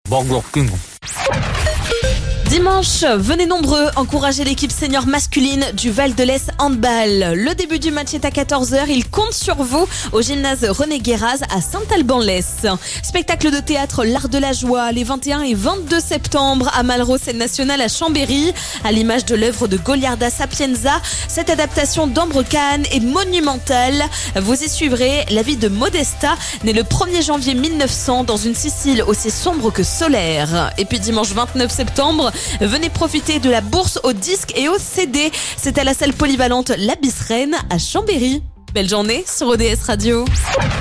Burger King. Dimanche, venez nombreux encourager l'équipe senior masculine du Val de l'Est Handball. Le début du match est à 14h. Il compte sur vous au gymnase René Guéraz à Saint-Alban-l'Est. Spectacle de théâtre L'Art de la Joie les 21 et 22 septembre à Malraux, scène nationale à Chambéry. À l'image de l'œuvre de Goliarda Sapienza, cette adaptation d'Ambre Kahn est monumentale. Vous y suivrez la vie de Modesta, née le 1er janvier 1900 dans une Sicile aussi sombre que solaire. Et puis dimanche 29 septembre, venez profiter de la bourse aux disques et aux CD. C'est à la salle polyvalente La Bisserenne à Chambéry. Belle journée sur ODS Radio.